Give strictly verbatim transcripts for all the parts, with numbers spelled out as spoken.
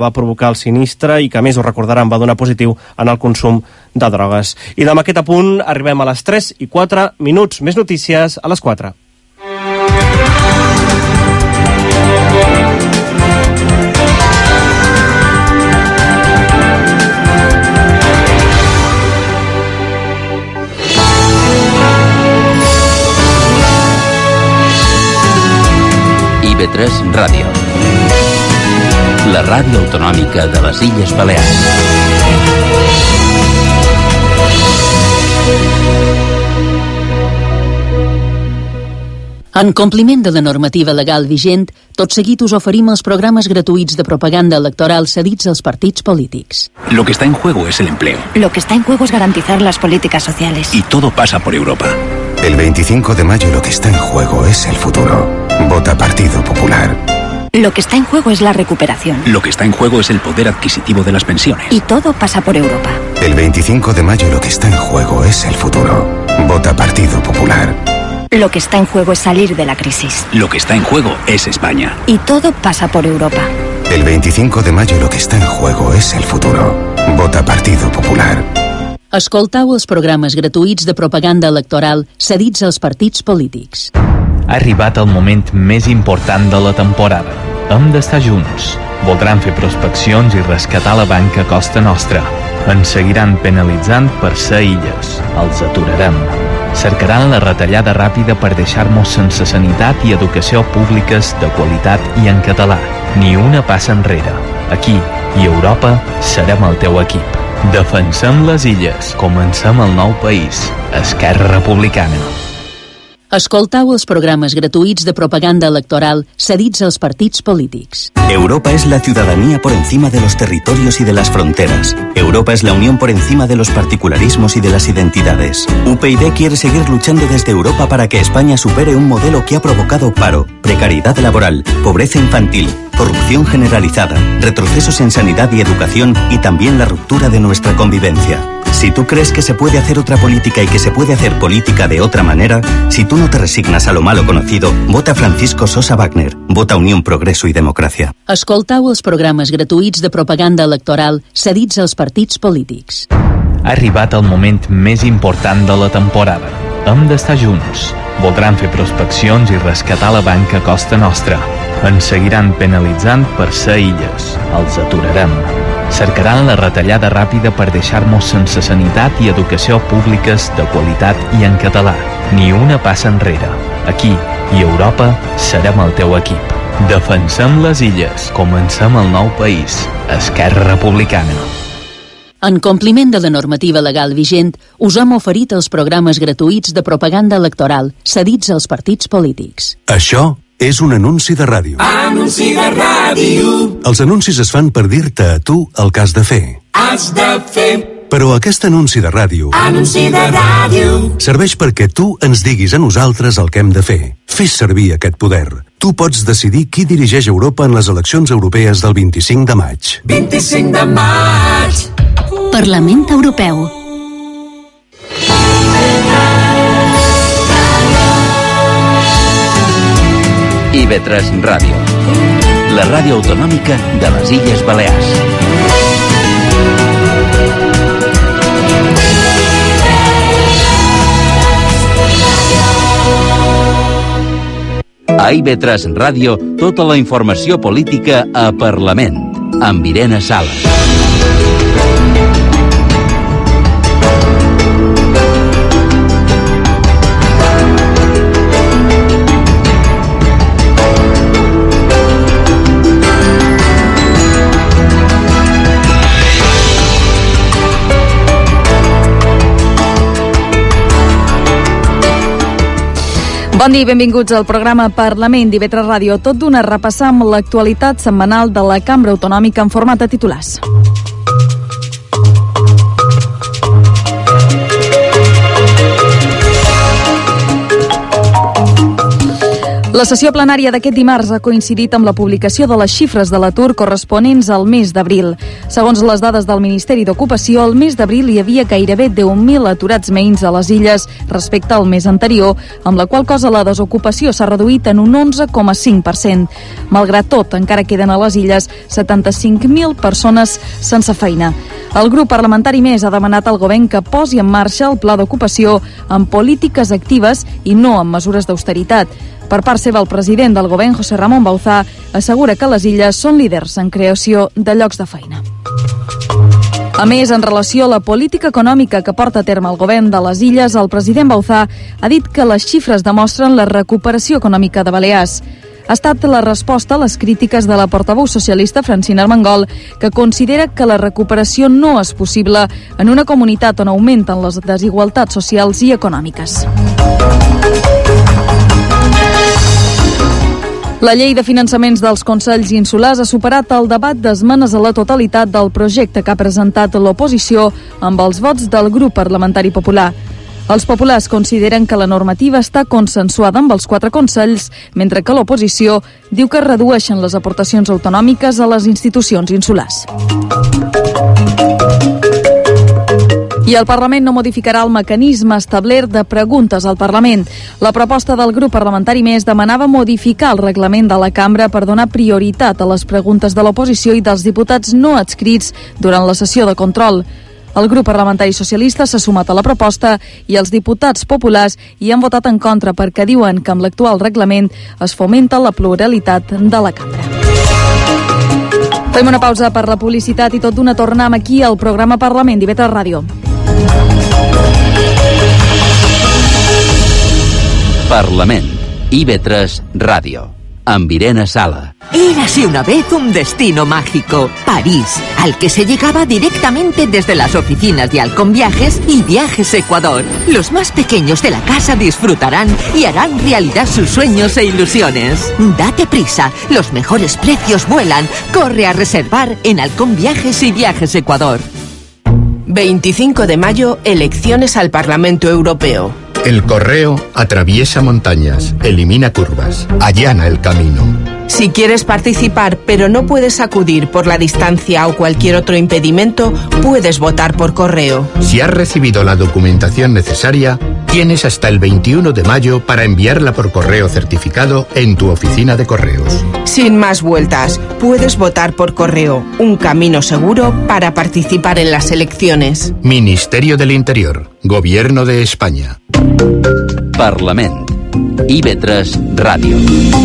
va provocar el sinistre i que, a més, ho recordaran, va donar positiu en el consum de drogues. I amb aquest apunt arribem a les tres i quatre minuts. Més notícies a les quatre. I B tres Ràdio, la ràdio autonòmica de les Illes Balears. En compliment de la normativa legal vigent, tot seguit us oferim els programes gratuïts de propaganda electoral cedits als partits polítics. Lo que está en juego es el empleo. Lo que está en juego es garantizar las políticas sociales. Y todo pasa por Europa. El veinticinco de mayo lo que está en juego es el futuro. Vota Partido Popular. Lo que está en juego es la recuperación. Lo que está en juego es el poder adquisitivo de las pensiones. Y todo pasa por Europa. El veinticinco de mayo lo que está en juego es el futuro. Vota Partido Popular. Lo que está en juego es salir de la crisis. Lo que está en juego es España. Y todo pasa por Europa. El veinticinco de mayo lo que está en juego es el futuro. Vota Partido Popular. Escoltau els programes gratuïts de propaganda electoral cedits als partits polítics. Ha arribat el moment més important de la temporada. Hem d'estar junts. Voldran fer prospeccions i rescatar la banca a costa nostra. Ens seguiran penalitzant per ser illes. Els aturarem. Cercaran la retallada ràpida per deixar-nos sense sanitat i educació públiques de qualitat i en català. Ni una passa enrere. Aquí i a Europa serem el teu equip. Defensem les illes. Comencem el nou país. Esquerra Republicana. Escoltau els programes gratuïts de propaganda electoral cedits als partits polítics. Europa es la ciudadanía por encima de los territorios y de las fronteras. Europa es la unión por encima de los particularismos y de las identidades. U P YD quiere seguir luchando desde Europa para que España supere un modelo que ha provocado paro, precariedad laboral, pobreza infantil, corrupción generalizada, retrocesos en sanidad y educación y también la ruptura de nuestra convivencia. Si tú crees que se puede hacer otra política y que se puede hacer política de otra manera, si tú no te resignas a lo malo conocido, vota Francisco Sosa Wagner. Vota Unión, Progreso y Democracia. Escoltau els programes gratuïts de propaganda electoral cedits als partits polítics. Ha arribat el moment més important de la temporada. Hem d'estar junts. Voldran fer prospeccions i rescatar la banca a costa nostra. Ens seguiran penalitzant per ser illes. Els aturarem. Cercaran la retallada ràpida per deixar-nos sense sanitat i educació públiques de qualitat i en català. Ni una passa enrere. Aquí i a Europa serem el teu equip. Defensem les illes. Comencem el nou país. Esquerra Republicana. En compliment de la normativa legal vigent, us hem oferit els programes gratuïts de propaganda electoral cedits als partits polítics. Això és un anunci de ràdio. Anunci de ràdio. Els anuncis es fan per dir-te a tu el que has de fer. Has de fer. Però aquest anunci de ràdio... Anunci de ràdio. Serveix perquè tu ens diguis a nosaltres el que hem de fer. Fes servir aquest poder. Tu pots decidir qui dirigeix Europa en les eleccions europees del vint-i-cinc de maig. vint-i-cinc de maig. Parlament Europeu. I B tres Ràdio, la ràdio autonòmica de les Illes Balears. A I B tres Ràdio, tota la informació política a Parlament, amb Irene Sales. Bon dia i benvinguts al programa Parlament d'I B tres Ràdio. Tot d'una repassar amb l'actualitat setmanal de la Cambra Autonòmica en format de titulars. La sessió plenària d'aquest dimarts ha coincidit amb la publicació de les xifres de l'atur corresponents al mes d'abril. Segons les dades del Ministeri d'Ocupació, al mes d'abril hi havia gairebé deu mil aturats menys a les illes respecte al mes anterior, amb la qual cosa la desocupació s'ha reduït en un onze coma cinc per cent. Malgrat tot, encara queden a les illes setanta-cinc mil persones sense feina. El grup parlamentari Més ha demanat al govern que posi en marxa el pla d'ocupació amb polítiques actives i no amb mesures d'austeritat. Per part seva, el president del govern, José Ramón Bauzá, assegura que les illes són líders en creació de llocs de feina. A més, en relació a la política econòmica que porta a terme el govern de les illes, el president Bauzá ha dit que les xifres demostren la recuperació econòmica de Balears. Ha estat la resposta a les crítiques de la portaveu socialista Francina Armengol, que considera que la recuperació no és possible en una comunitat on augmenten les desigualtats socials i econòmiques. La llei de finançaments dels consells insulars ha superat el debat d'esmenes a la totalitat del projecte que ha presentat l'oposició amb els vots del grup parlamentari popular. Els populars consideren que la normativa està consensuada amb els quatre consells, mentre que l'oposició diu que redueixen les aportacions autonòmiques a les institucions insulars. I el Parlament no modificarà el mecanisme establert de preguntes al Parlament. La proposta del grup parlamentari Més demanava modificar el reglament de la cambra per donar prioritat a les preguntes de l'oposició i dels diputats no adscrits durant la sessió de control. El grup parlamentari socialista s'ha sumat a la proposta i els diputats populars hi han votat en contra perquè diuen que amb l'actual reglament es fomenta la pluralitat de la cambra. Fem una pausa per la publicitat i tot d'una tornem aquí al programa Parlament d'I V tres Ràdio. Parlament, I V tres Ràdio, amb Irene Sala. Érase una vez un destino mágico, París, al que se llegaba directamente desde las oficinas de Halcón Viajes y Viajes Ecuador. Los más pequeños de la casa disfrutarán y harán realidad sus sueños e ilusiones. Date prisa, los mejores precios vuelan. Corre a reservar en Halcón Viajes y Viajes Ecuador. veinticinco de mayo, elecciones al Parlamento Europeo. El correo atraviesa montañas, elimina curvas, allana el camino. Si quieres participar pero no puedes acudir por la distancia o cualquier otro impedimento, puedes votar por correo. Si has recibido la documentación necesaria, tienes hasta el veintiuno de mayo para enviarla por correo certificado en tu oficina de correos. Sin más vueltas, puedes votar por correo, un camino seguro para participar en las elecciones. Ministerio del Interior, Gobierno de España. Parlament, I V tres Ràdio.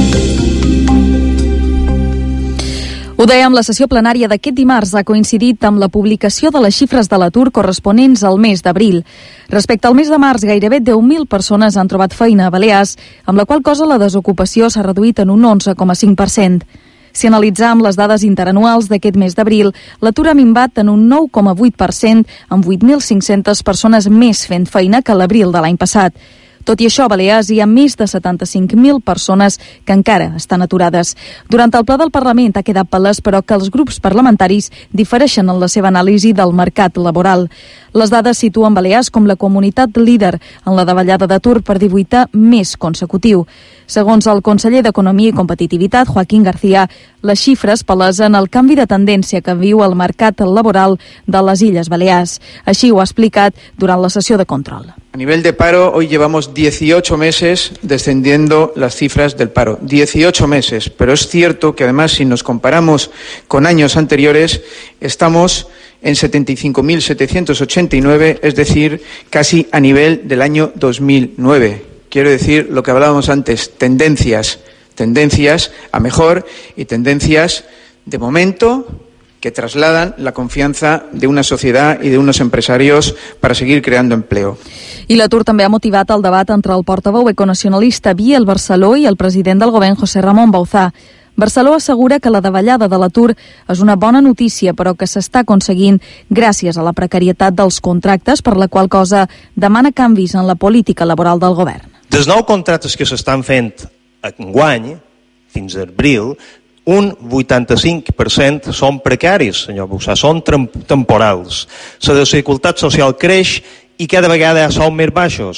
Ho dèiem, la sessió plenària d'aquest dimarts ha coincidit amb la publicació de les xifres de l'atur corresponents al mes d'abril. Respecte al mes de març, gairebé deu mil persones han trobat feina a Balears, amb la qual cosa la desocupació s'ha reduït en un onze coma cinc per cent. Si analitzam les dades interanuals d'aquest mes d'abril, l'atur ha minvat en un nou coma vuit per cent, amb vuit mil cinc-centes persones més fent feina que l'abril de l'any passat. Tot i això, a Balears hi ha més de setanta-cinc mil persones que encara estan aturades. Durant el ple del Parlament ha quedat palès, però, que els grups parlamentaris difereixen en la seva anàlisi del mercat laboral. Les dades situen Balears com la comunitat líder en la davallada d'atur per divuitè mes consecutiu. Segons el conseller d'Economia i Competitivitat, Joaquín García, les xifres palesen el canvi de tendència que viu el mercat laboral de les Illes Balears. Així ho ha explicat durant la sessió de control. A nivel de paro, hoy llevamos dieciocho meses descendiendo las cifras del paro. dieciocho meses, pero es cierto que además si nos comparamos con años anteriores, estamos en setenta y cinco mil setecientos ochenta y nueve, es decir, casi a nivel del año dos mil nueve. Quiero decir lo que hablábamos antes, tendencias, tendencias a mejor y tendencias de momento que trasladan la confianza de una sociedad y de unos empresarios para seguir creando empleo. I l'atur també ha motivat el debat entre el portaveu econacionalista Biel Barceló i el president del govern, José Ramón Bauzá. Barceló assegura que la davallada de l'atur és una bona notícia, però que s'està aconseguint gràcies a la precarietat dels contractes, per la qual cosa demana canvis en la política laboral del govern. Dels nou contractes que s'estan fent enguany, fins a abril, un vuitanta-cinc per cent són precaris, senyor Bauzá, són temporals. La desigualtat social creix i cada vegada són més baixos.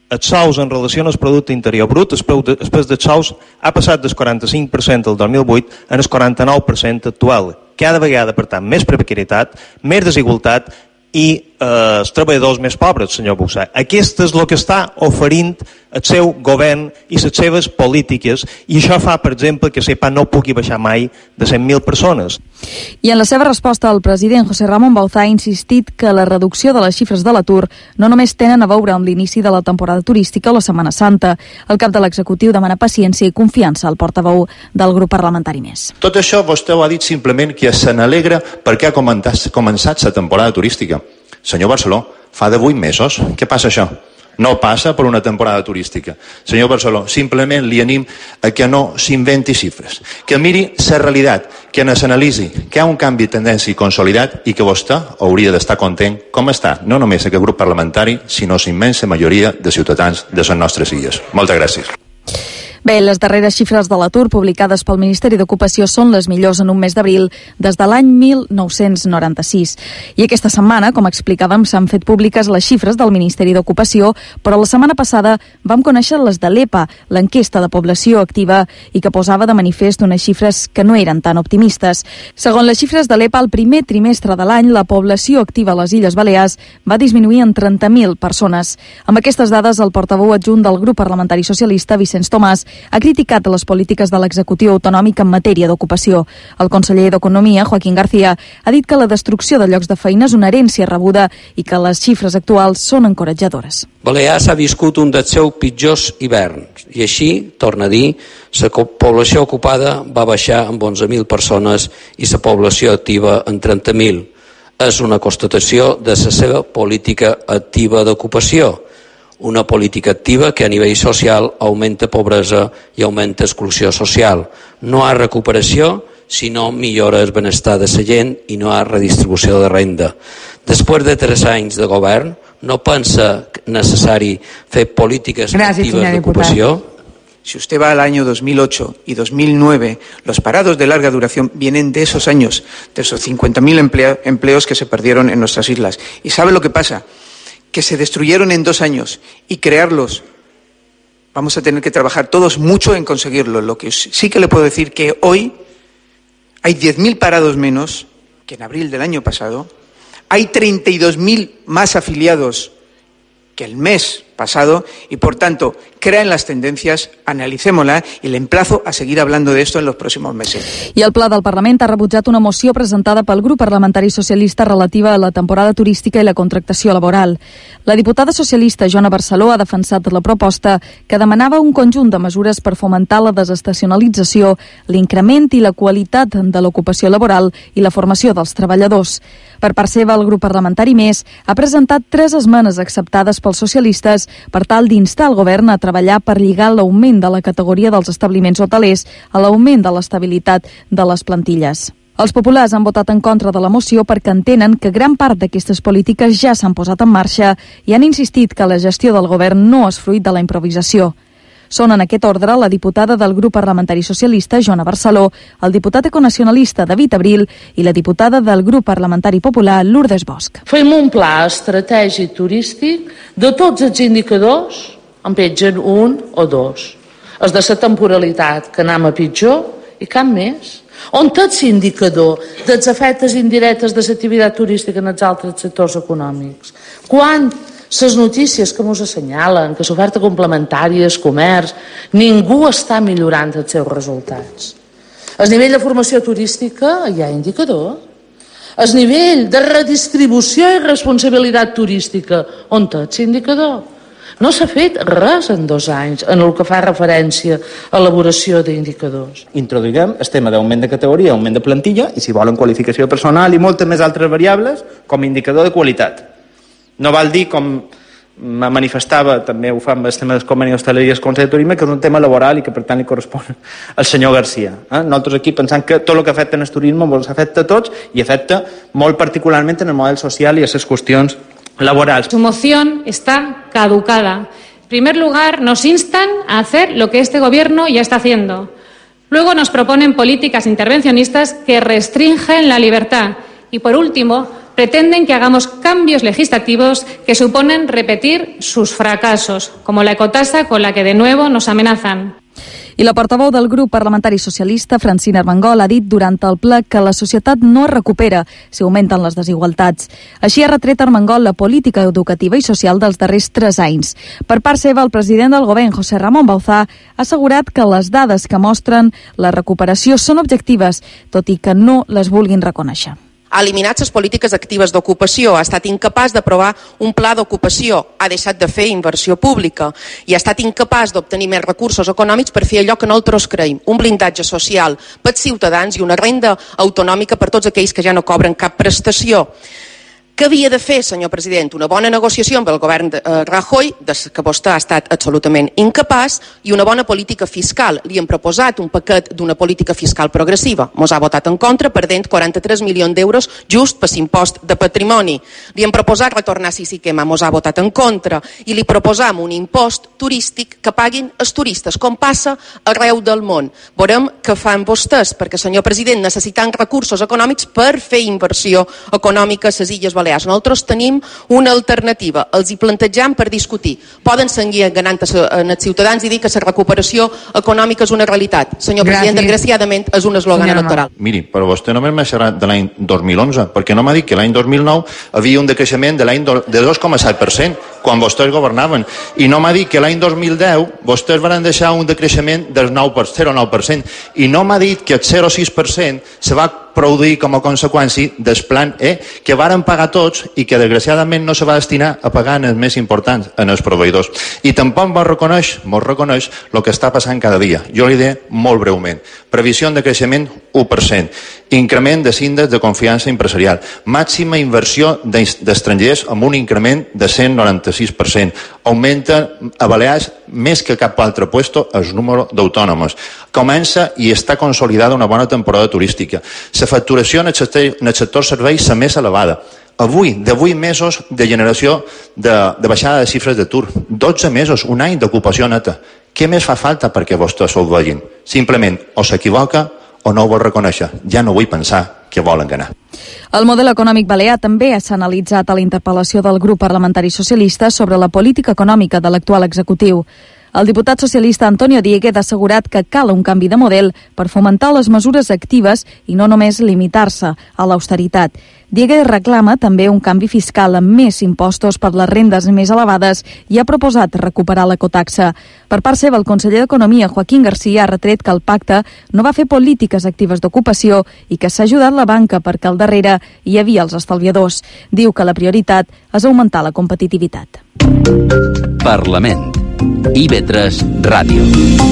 els sous en relació al producte interior brut, el preu, de, el preu dels sous ha passat del quaranta-cinc per cent del dos mil vuit en el quaranta-nou per cent actual. Cada vegada, per tant, més precarietat, més desigualtat i eh, els treballadors més pobres, senyor Bussà. Aquest és el que està oferint el seu govern i les seves polítiques, i això fa, per exemple, que SEPA no pugui baixar mai de cent mil persones. I en la seva resposta, el president José Ramón Bauzá ha insistit que la reducció de les xifres de l'atur no només tenen a veure amb l'inici de la temporada turística o la Setmana Santa. El cap de l'executiu demana paciència i confiança al portaveu del grup parlamentari Més. Tot això vostè ho ha dit simplement que se n'alegra perquè ha començat la temporada turística. Senyor Barceló, fa de vuit mesos. Què passa això? No passa per una temporada turística. Senyor Barceló, simplement li anim a que no s'inventi xifres, que miri la realitat, que n'analitzi, que hi ha un canvi de tendència consolidat i que vostè hauria d'estar content com està, no només aquest grup parlamentari, sinó la immensa majoria de ciutadans de les nostres illes. Moltes gràcies. Bé, les darreres xifres de l'atur publicades pel Ministeri d'Ocupació són les millors en un mes d'abril des de l'any mil nou-cents noranta-sis. I aquesta setmana, com explicàvem, s'han fet públiques les xifres del Ministeri d'Ocupació, però la setmana passada vam conèixer les de l'E P A, l'enquesta de població activa, i que posava de manifest unes xifres que no eren tan optimistes. Segons les xifres de l'E P A, el primer trimestre de l'any, la població activa a les Illes Balears va disminuir en trenta mil persones. Amb aquestes dades, el portaveu adjunt del grup parlamentari socialista, Vicenç Tomàs, ha criticat les polítiques de l'executiu autonòmic en matèria d'ocupació. El conseller d'Economia, Joaquín García, ha dit que la destrucció de llocs de feina és una herència rebuda i que les xifres actuals són encoratjadores. Balears ha viscut un dels seus pitjors hiverns i així, torna a dir, la població ocupada va baixar amb onze mil persones i la població activa en trenta mil. És una constatació de la seva política activa d'ocupació. Una política activa que a nivell social augmenta pobresa i augmenta exclusió social. No hi ha recuperació, sinó millora el benestar de la gent i no hi ha redistribució de renda. Després de tres anys de govern, no pensa necessari fer polítiques Gracias, actives d'ocupació? Si usted va al año dos mil ocho y dos mil nueve, los parados de larga duración vienen de esos años, de esos cincuenta mil emplea- empleos que se perdieron en nuestras islas. ¿Y sabe lo que pasa? Que se destruyeron en dos años y crearlos, vamos a tener que trabajar todos mucho en conseguirlo. Lo que sí que le puedo decir que hoy hay diez mil parados menos que en abril del año pasado, hay treinta y dos mil más afiliados que el mes pasado y, por tanto, crean las tendencias, analicémosla y le emplazo a seguir hablando de esto en los próximos meses. I el Pla del Parlament ha rebutjat una moció presentada pel grup parlamentari socialista relativa a la temporada turística i la contractació laboral. La diputada socialista Joana Barceló ha defensat la proposta que demanava un conjunt de mesures per fomentar la desestacionalització, l'increment i la qualitat de l'ocupació laboral i la formació dels treballadors. Per part seva, el grup parlamentari Més ha presentat tres esmenes acceptades pels socialistes per tal d'instar el govern a treballar per lligar l'augment de la categoria dels establiments hotelers a l'augment de l'estabilitat de les plantilles. Els populars han votat en contra de la moció perquè entenen que gran part d'aquestes polítiques ja s'han posat en marxa i han insistit que la gestió del govern no és fruit de la improvisació. Són en aquest ordre la diputada del grup parlamentari socialista, Joana Barceló, el diputat econacionalista, David Abril, i la diputada del grup parlamentari popular, Lourdes Bosch. Fem un pla estratègic turístic de tots els indicadors, en petgen un o dos. Els de la temporalitat, que anem a pitjor, i cap més. On tot l'indicador dels efectes indirectes de l'activitat turística en els altres sectors econòmics. Quan les notícies que ens assenyalen, que l'oferta complementària, el comerç, ningú està millorant els seus resultats. Al nivell de formació turística hi ha indicador. Al nivell de redistribució i responsabilitat turística, on tot l'indicador. No s'ha fet res en dos anys en el que fa referència a elaboració d'indicadors. Introduirem el tema d'augment de categoria, augment de plantilla, i si volen qualificació personal i moltes més altres variables com a indicador de qualitat. No val dir, com manifestava, també ho fa amb el tema del conveni d'hostaleria i el Consell de Turisme, que és un tema laboral i que per tant li correspon al senyor Garcia. Eh? Nosaltres aquí pensant que tot el que afecta en el turisme ens afecta a tots i afecta molt particularment en el model social i a les qüestions laborals. Su moción está caducada. En primer lugar, nos instan a hacer lo que este gobierno ya está haciendo. Luego nos proponen políticas intervencionistas que restringen la libertad. Y por último, pretenden que hagamos cambios legislativos que suponen repetir sus fracasos, como la ecotasa con la que de nuevo nos amenazan. I la portaveu del grup parlamentari socialista, Francina Armengol, ha dit durant el ple que la societat no es recupera si augmenten les desigualtats. Així ha retret Armengol la política educativa i social dels darrers tres anys. Per part seva, el president del govern, José Ramón Bauzá, ha assegurat que les dades que mostren la recuperació són objectives, tot i que no les vulguin reconèixer. Ha eliminat les polítiques actives d'ocupació, ha estat incapaç d'aprovar un pla d'ocupació, ha deixat de fer inversió pública i ha estat incapaç d'obtenir més recursos econòmics per fer allò que nosaltres creiem, un blindatge social pels ciutadans i una renda autonòmica per tots aquells que ja no cobren cap prestació. Què havia de fer, senyor president? Una bona negociació amb el govern de eh, Rajoy, des que vostè ha estat absolutament incapaç, i una bona política fiscal. Li hem proposat un paquet d'una política fiscal progressiva. Mos ha votat en contra, perdent quaranta-tres milions d'euros just per l'impost de patrimoni. Li hem proposat retornar Sisiquema, mos ha votat en contra, i li proposam un impost turístic que paguin els turistes, com passa arreu del món. Veurem què fan vostès, perquè, senyor president, necessitant recursos econòmics per fer inversió econòmica a les Illes Balears. Nosaltres tenim una alternativa, els hi plantejam per discutir. Poden seguir enganant els ciutadans i dir que la recuperació econòmica és una realitat. Senyor Gràcies. President, desgraciadament és un eslògan electoral. Miri, però vostè només m'ha xerrat de l'any dos mil onze, perquè no m'ha dit que l'any dos mil nou havia un decreixement de l'any de dos coma set per cent, quan vostès governaven. I no m'ha dit que l'any dos mil deu vostès van deixar un decreixement del zero coma nou per cent. I no m'ha dit que el zero coma sis per cent se va produir com a conseqüència del plan E, que varen pagar tots i que desgraciadament no se va destinar a pagar en els més importants, en els proveïdors. I tampoc mos reconeix, mos reconeix el que està passant cada dia. Jo li diré molt breument. Previsió de creixement u per cent. Increment de índexs de confiança empresarial. Màxima inversió d'estrangers amb un increment de cent noranta-sis per cent. Augmenta a Balears més que cap altre puesto el número d'autònoms. Comença i està consolidada una bona temporada turística. La facturació en el sector, en el sector serveis la més elevada. Avui, de vuit mesos de generació de, de baixada de xifres d'atur. dotze mesos, un any d'ocupació neta. Què més fa falta perquè vostès ho vegin? Simplement o s'equivoca o no ho vol reconèixer. Ja no vull pensar que volen ganar. El model econòmic balear també s'ha analitzat a la interpel·lació del grup parlamentari socialista sobre la política econòmica de l'actual executiu. El diputat socialista Antonio Dieguez ha assegurat que cal un canvi de model per fomentar les mesures actives i no només limitar-se a l'austeritat. Dieguez reclama també un canvi fiscal amb més impostos per les rendes més elevades i ha proposat recuperar l'ecotaxa. Per part seva, el conseller d'Economia, Joaquín García, ha retret que el pacte no va fer polítiques actives d'ocupació i que s'ha ajudat la banca perquè al darrere hi havia els estalviadors. Diu que la prioritat és augmentar la competitivitat. Parlament. I V tres Ràdio.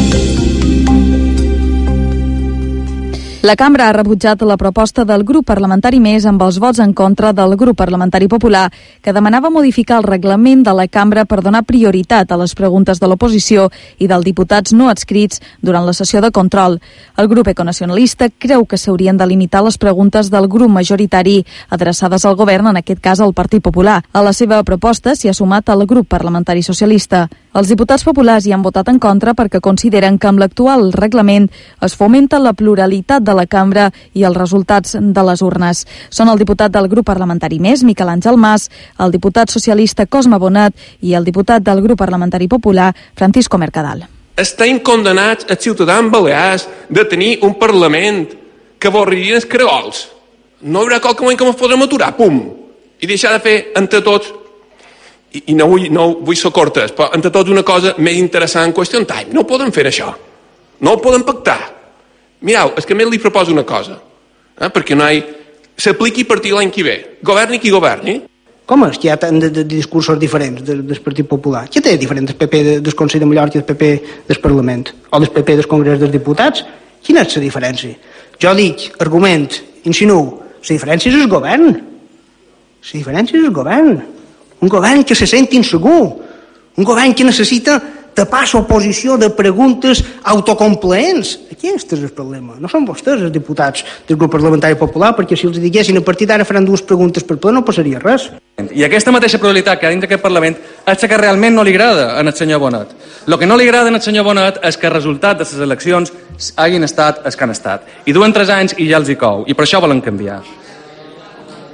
La Cambra ha rebutjat la proposta del grup parlamentari Més amb els vots en contra del grup parlamentari Popular, que demanava modificar el reglament de la Cambra per donar prioritat a les preguntes de l'oposició i dels diputats no adscrits durant la sessió de control. El grup econacionalista creu que s'haurien de limitar les preguntes del grup majoritari adreçades al govern, en aquest cas al Partit Popular. A la seva proposta s'hi ha sumat el grup parlamentari socialista. Els diputats populars hi han votat en contra perquè consideren que amb l'actual reglament es fomenta la pluralitat de la cambra i els resultats de les urnes. Són el diputat del grup parlamentari Més, Miquel Àngel Mas, el diputat socialista Cosme Bonat i el diputat del grup parlamentari popular, Francisco Mercadal. Estem condemnats els ciutadans balears de tenir un Parlament que avorririen els creols. No hi haurà qualque moment que ens podrem aturar, pum, i deixar de fer entre tots, i, i no, vull, no vull ser cortes, però entre tots una cosa més interessant en question time. No podem fer això. No ho podem pactar. Mireu, és que a més li proposo una cosa, eh, perquè no hi... s'apliqui a partir l'any que ve. Governi qui governi. Com és que hi ha tant de, de discursos diferents del, del Partit Popular? Què té diferent del P P del Consell de Mallorca i del P P del Parlament? O del P P del Congrés dels Diputats? Quina és la diferència? Jo dic, argument, insinuo, la diferència és el govern. La diferència és el govern. Un govern que se sent insegur. Un govern que necessita tapar l'oposició de preguntes autocomplaents. Aquest és el problema. No són vostès els diputats del grup parlamentari popular, perquè si els diguessin a partir d'ara faran dues preguntes per ple no passaria res. I aquesta mateixa probabilitat que ha dins d'aquest Parlament és que realment no li agrada al senyor Bonat. El que no li agrada al senyor Bonat és que el resultat de les eleccions hagin estat els que han estat. I duen tres anys i ja els hi cou. I per això volen canviar.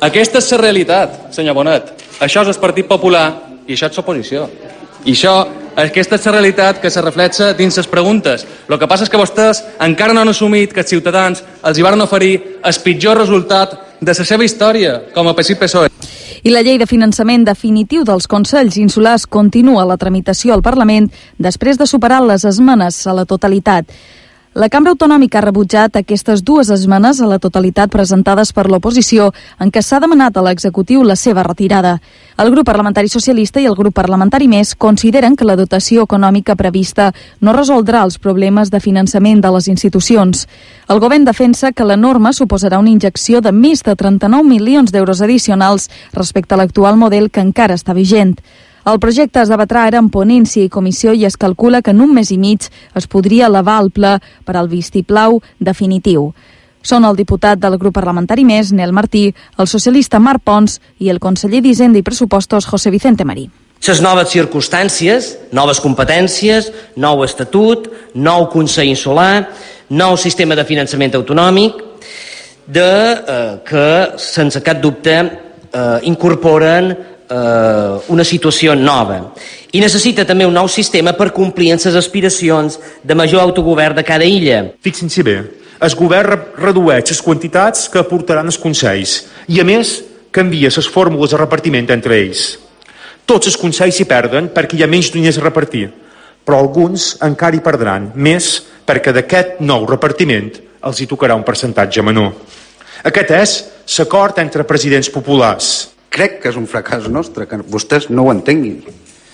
Aquesta és la realitat, senyor Bonet. Això és el Partit Popular i això és l'oposició. I això, aquesta és la realitat que se reflexa dins les preguntes. El que passa és que vostès encara no han assumit que els ciutadans els hi van oferir el pitjor resultat de la seva història com a P S I P S O E. I la llei de finançament definitiu dels Consells Insulars continua la tramitació al Parlament després de superar les esmenes a la totalitat. La Cambra Autonòmica ha rebutjat aquestes dues esmenes a la totalitat presentades per l'oposició en què s'ha demanat a l'executiu la seva retirada. El grup parlamentari socialista i el grup parlamentari Més consideren que la dotació econòmica prevista no resoldrà els problemes de finançament de les institucions. El govern defensa que la norma suposarà una injecció de més de trenta-nou milions d'euros addicionals respecte a l'actual model que encara està vigent. El projecte es debatrà ara en ponència i comissió i es calcula que en un mes i mig es podria elevar al ple per al vistiplau definitiu. Són el diputat del grup parlamentari Més, Nel Martí, el socialista Marc Pons i el conseller d'Hisenda i Pressupostos, José Vicente Marí. Les noves circumstàncies, noves competències, nou estatut, nou Consell Insular, nou sistema de finançament autonòmic, de, eh, que, sense cap dubte, eh, incorporen una situació nova i necessita també un nou sistema per complir amb les aspiracions de major autogovern de cada illa. Fixin-s'hi bé, el govern redueix les quantitats que aportaran els consells i a més canvia les fórmules de repartiment entre ells. Tots els consells s'hi perden perquè hi ha menys diners a repartir, però alguns encara hi perdran més perquè d'aquest nou repartiment els hi tocarà un percentatge menor. Aquest és l'acord entre presidents populars. Crec que és un fracàs nostre, que vostès no ho entenguin.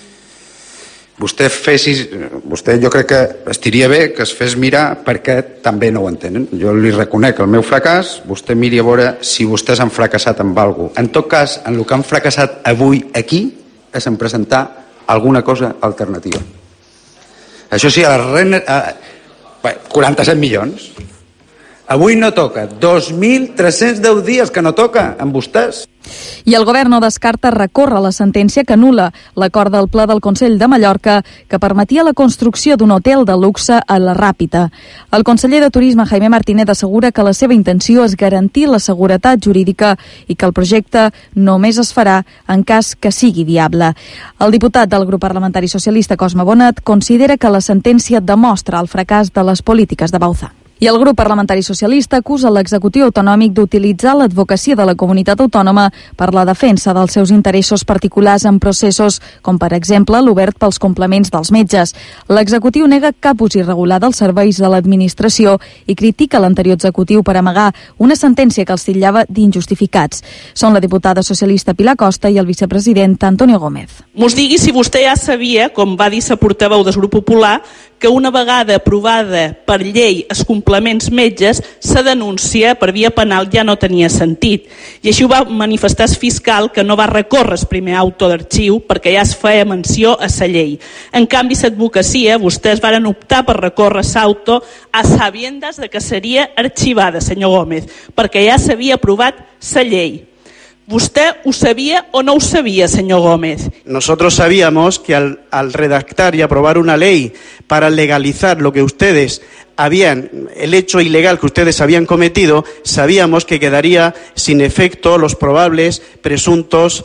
Vostè, fessis, vostè jo crec que estiria bé que es fes mirar perquè també no ho entenen. Jo li reconec el meu fracàs, vostè miri a veure si vostès han fracassat amb alguna cosa. En tot cas, en el que han fracassat avui aquí és en presentar alguna cosa alternativa. Això sí, a la renda, a quaranta-set milions. Avui no toca, dos mil tres-cents deu dies que no toca amb vostès. I el govern no descarta recórrer la sentència que anul·la l'acord del Ple del Consell de Mallorca que permetia la construcció d'un hotel de luxe a la Ràpita. El conseller de Turisme, Jaime Martínez, assegura que la seva intenció és garantir la seguretat jurídica i que el projecte només es farà en cas que sigui viable. El diputat del grup parlamentari socialista, Cosme Bonet, considera que la sentència demostra el fracàs de les polítiques de Bauzá. I el grup parlamentari socialista acusa l'executiu autonòmic d'utilitzar l'advocacia de la comunitat autònoma per la defensa dels seus interessos particulars en processos, com per exemple l'obert pels complements dels metges. L'executiu nega cap ús irregular dels serveis de l'administració i critica l'anterior executiu per amagar una sentència que els titllava d'injustificats. Són la diputada socialista Pilar Costa i el vicepresident Antonio Gómez. Mos digui si vostè ja sabia, com va dir la portaveu del grup popular, que una vegada aprovada per llei els complements metges, la denúncia per via penal ja no tenia sentit. I així ho va manifestar el fiscal, que no va recórrer el primer auto d'arxiu perquè ja es feia menció a la llei. En canvi, l'advocacia, vostès varen optar per recórrer l'auto a sabiendas de que seria arxivada, senyor Gómez, perquè ja s'havia aprovat la llei. ¿Usted ho sabía o no ho sabía, señor Gómez? Nosotros sabíamos que al, al redactar y aprobar una ley para legalizar lo que ustedes habían, el hecho ilegal que ustedes habían cometido, sabíamos que quedaría sin efecto los probables presuntos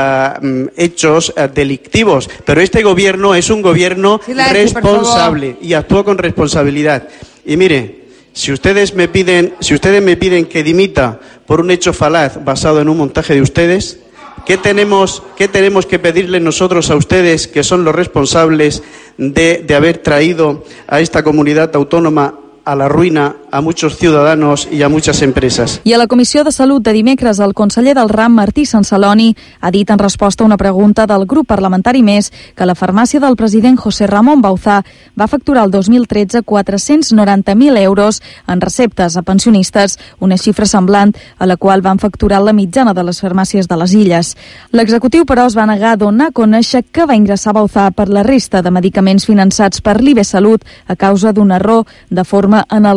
uh, hechos uh, delictivos. Pero este gobierno es un gobierno Silencio, responsable y actúa con responsabilidad. Y mire, Si ustedes me piden, si ustedes me piden que dimita por un hecho falaz basado en un montaje de ustedes, ¿qué tenemos, qué tenemos que pedirle nosotros a ustedes, que son los responsables de, de haber traído a esta comunidad autónoma a la ruïna a muchos ciudadanos i a muchas empresas? I a la Comissió de Salut de dimecres, el conseller del RAM, Martí Sansaloni, ha dit en resposta a una pregunta del grup parlamentari Més que la farmàcia del president José Ramón Bauzá va facturar el dos mil tretze quatre-cents noranta mil euros en receptes a pensionistes, una xifra semblant a la qual van facturar la mitjana de les farmàcies de les Illes. L'executiu, però, es va negar a donar a conèixer que va ingressar Bauzá per la resta de medicaments finançats per l'I B Salut a causa d'un error de forma en el registre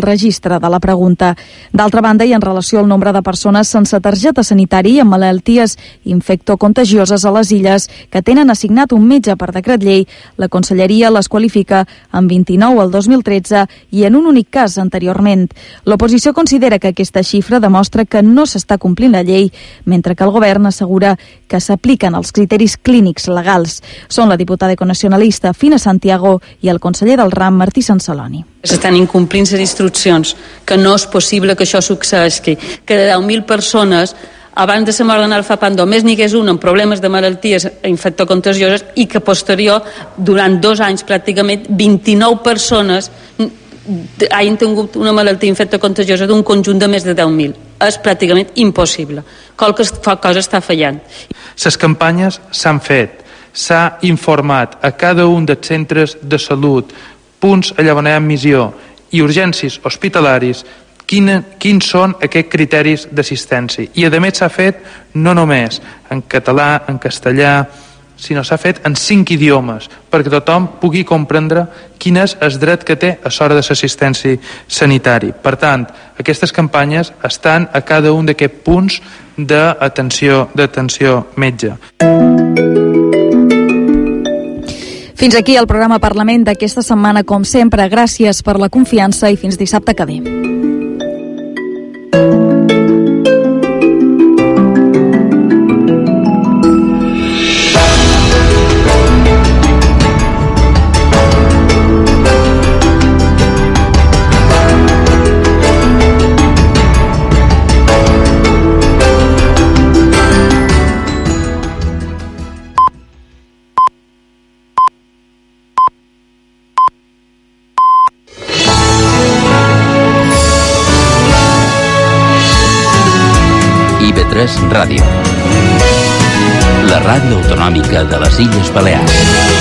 registre de la pregunta. D'altra banda, i en relació al nombre de persones sense targeta sanitària i amb malalties infectocontagioses a les Illes que tenen assignat un metge per decret llei, la Conselleria les qualifica en vint-i-nou el dos mil tretze i en un únic cas anteriorment. L'oposició considera que aquesta xifra demostra que no s'està complint la llei, mentre que el govern assegura que s'apliquen els criteris clínics legals. Són la diputada econacionalista Fina Santiago i el conseller del RAM Martí Sansaloni. S'estan incomplint les instruccions, que no és possible que això succeeixi, que de deu mil persones abans de la mort d'en Alfapan només n'hi hagués un amb problemes de malalties infectocontagioses i que posterior, durant dos anys pràcticament, vint-i-nou persones hagin tingut una malaltia infectocontagiosa d'un conjunt de més de deu mil. És pràcticament impossible. Qualque cosa està fallant. Les campanyes s'han fet, s'ha informat a cada un dels centres de salut, punts allà on hi ha admissió i urgències hospitalaris, quina, quins són aquests criteris d'assistència. I a més s'ha fet no només en català, en castellà, sinó s'ha fet en cinc idiomes, perquè tothom pugui comprendre quin és el dret que té a l'hora de l'assistència sanitària. Per tant, aquestes campanyes estan a cada un d'aquests punts d'atenció d'atenció metge. Fins aquí el programa Parlament d'aquesta setmana, com sempre. Gràcies per la confiança i fins dissabte que ve. Ràdio. La ràdio autonòmica de les Illes Balears.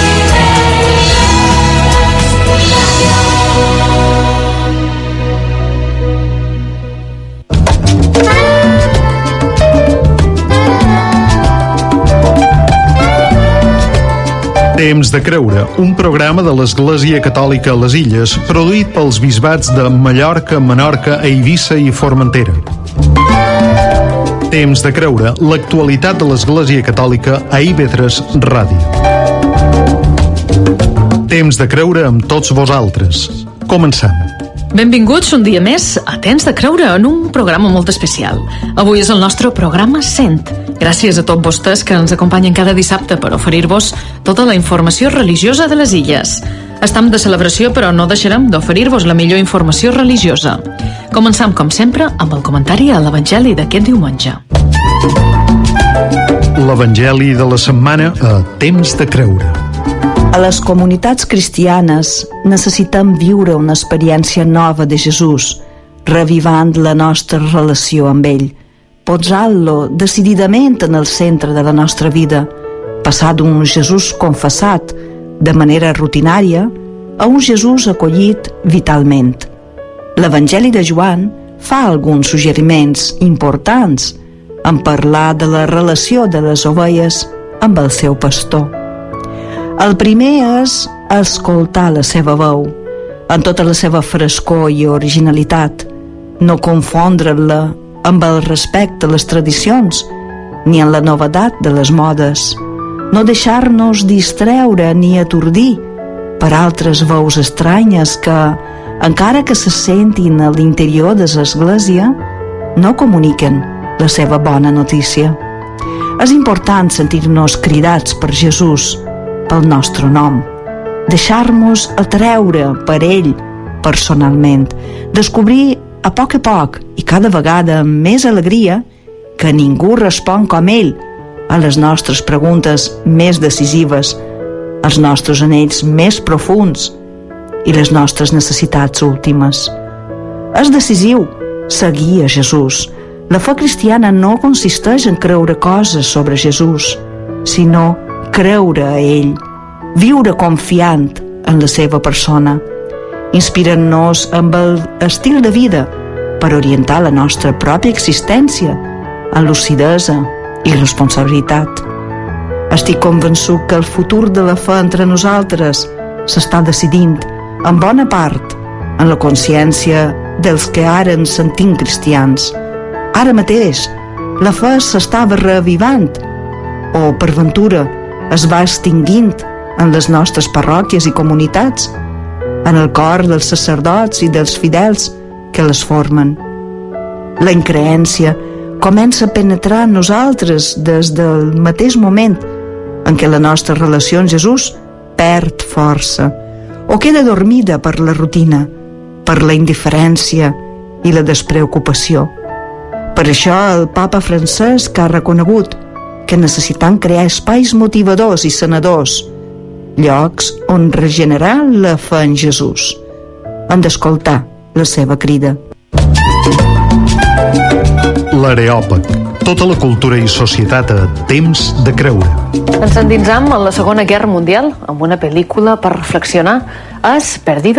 Temps de creure, un programa de l'Església Catòlica a les Illes, produït pels bisbats de Mallorca, Menorca, Eivissa i Formentera. Temps de creure, l'actualitat de l'Església Catòlica a I V tres Ràdio. Temps de creure amb tots vosaltres. Comencem. Benvinguts un dia més a Temps de creure, en un programa molt especial. Avui és el nostre programa cent. Gràcies a tots vostès que ens acompanyen cada dissabte per oferir-vos tota la informació religiosa de les illes. Estam de celebració, però no deixarem d'oferir-vos la millor informació religiosa. Començam, com sempre, amb el comentari a l'Evangeli d'aquest diumenge. L'Evangeli de la setmana a Temps de creure. A les comunitats cristianes necessitem viure una experiència nova de Jesús, revivant la nostra relació amb ell, posant-lo decididament en el centre de la nostra vida, passar d'un Jesús confessat de manera rutinària a un Jesús acollit vitalment. L'Evangeli de Joan fa alguns suggeriments importants en parlar de la relació de les ovelles amb el seu pastor. El primer és escoltar la seva veu, en tota la seva frescor i originalitat, no confondre-la amb el respecte a les tradicions ni en la novedat de les modes, no deixar-nos distreure ni atordir per altres veus estranyes que, encara que se sentin a l'interior de l'església, no comuniquen la seva bona notícia. És important sentir-nos cridats per Jesús, pel nostre nom, deixar-nos atreure per ell personalment, descobrir a poc a poc i cada vegada amb més alegria que ningú respon com ell a les nostres preguntes més decisives, als nostres anells més profunds i les nostres necessitats últimes. És decisiu seguir a Jesús. La fe cristiana no consisteix en creure coses sobre Jesús, sinó creure a ell, viure confiant en la seva persona, inspirant-nos amb el estil de vida per orientar la nostra pròpia existència amb lucidesa i responsabilitat. Estic convençut que el futur de la fe entre nosaltres s'està decidint en bona part en la consciència dels que ara ens sentim cristians. Ara mateix, la fe s'estava reavivant, o, per ventura, es va extinguint en les nostres parròquies i comunitats, en el cor dels sacerdots i dels fidels que les formen. La increència comença a penetrar en nosaltres des del mateix moment en què la nostra relació amb Jesús perd força o queda dormida per la rutina, per la indiferència i la despreocupació. Per això el papa Francesc ha reconegut que necessitem crear espais motivadors i sanadors, llocs on regenerar la fe en Jesús. Hem d'escoltar la seva crida. L'Areòpag. Tota la cultura i societat a temps de creure. Ens endinsam en la Segona Guerra Mundial amb una pel·lícula per reflexionar. És Perdido